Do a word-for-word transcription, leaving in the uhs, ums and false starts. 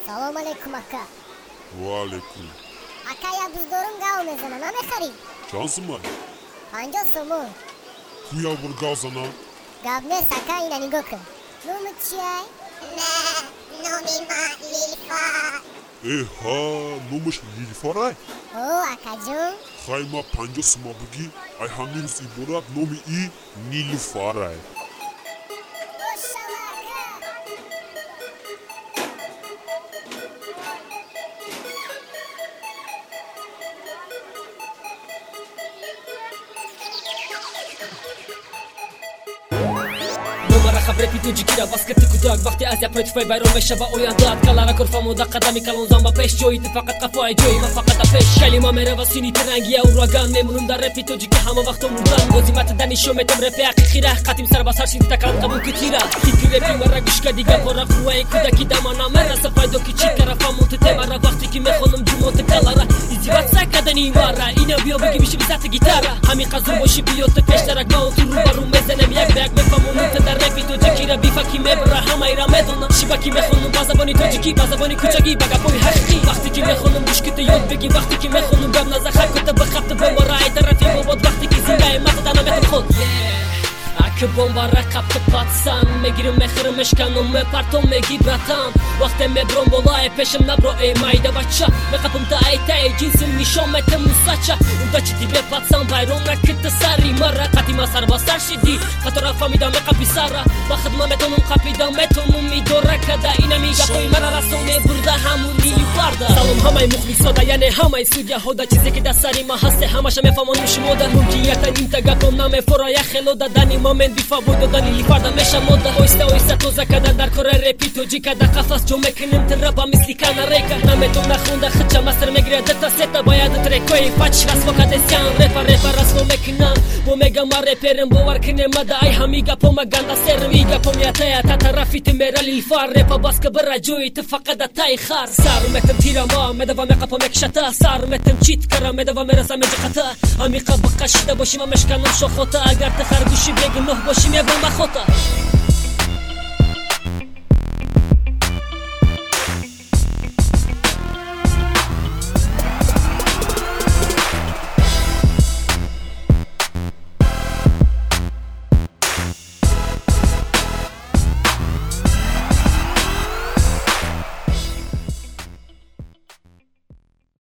سلام علیکم اکا. و علیکم. اکا یا بزدورم گاو میزنه نمیخری؟ چند سومه؟ پنجاه سومون. کویا بر گاو زنه؟ گاو نیست اکا اینه نگاه کن. نومت چیه؟ نه نومی ما لیلفار. ای ها نومش لیلفاره؟ او اکا جون. خواهی ما پنجاه سومه بگی ای همین سی برات نومی ای نیلفاره. خبره پیتوجی گیره باسکت کودک وقتی از یا پروتفای بیرون بشه با اوینداد کلارا کرفامو دا قدمی کلون زن با پیش جویید فقط قفای جوی و فقط پیش کلمه میره و سینی ترنگیه و راگان میمونم در پیتوجی که همه وقت مردن گزیمت دنیشو میتم رفی حقیقیره قدیم سر بسر شین تکرار قبول کتیره تیپی رفی مرا گوش دیگه پر قوای کودکی دمانا مرا سفایدو کی چی طرفمون تو مرا وقتی که میخونم جموت کلارا ازیوات سکدنی مرا اینا بیا بگی میشه بزات گیتارا همین قزون باشی بیوت پیش درگاو تو رو برو میزنم یک بیگ میفهمون تو در پیتوجی گیره بیفکی مبره همه ایرا میدونم شبکی میخونم بازابانی توجیکی بازابانی کوچگی بگا بوی حقیقی وقتی که میخونم مشکت یاد بگی وقتی که میخونم بم نزخه کت بخفت به ورای طرفی بود وقتی که زنگای مقدنا میتم خود که بمب رقب پاتسان میگیرم میخرم مشکنم میپرتم میگی براتم وقتی میبرم بالای پیشم نبرو ای مایده بچه میقپم تا ای تای جنسم نشون میتم مساچه اون دا چیتی به پاتسان بیرون رکت سری مرا قدیما سر با سر شدی خطر فهمیدم میقپی سارا با خدمه میتونم قپیدم میتونم میدوره کده اینا میگه خوی مرا رسونه برده همون نیلی فرده سلام همه مخلصادا یعنی همه سودیا هودا چیزی که دست سری ما هسته همشه میفهمون میشه مودا ممکنیتا این تگاکم نامه فرای خلو دادنی مومن بیفا بود دانی لیفاردا میشه مودا اویسته اویسته تو زکده در کره رپیتوجی کده قفص جو میکنم ترابا مثلی کانا ریکا نمیتون نخونده خچه مستر میگیره دتا ستا باید ترکوی پاچ رسمو کدسیان رپا رپا رسمو میکنم بو میگا ما رپرم باور کنه مدا ای همیگا پو مگاندا سر میگا پو میاتایا تا طرفی تمیرا لیفار رپا باسک برا جوی تفقد تای خار سارو متم تیرا ما مدوا میقپو میکشتا سارو متم چیت کرا مدوا میرسا میجختا امیقا بقشده باشی ما مشکنم شخوتا اگر تخرگوشی بگی نه باشی میبرم بخوتا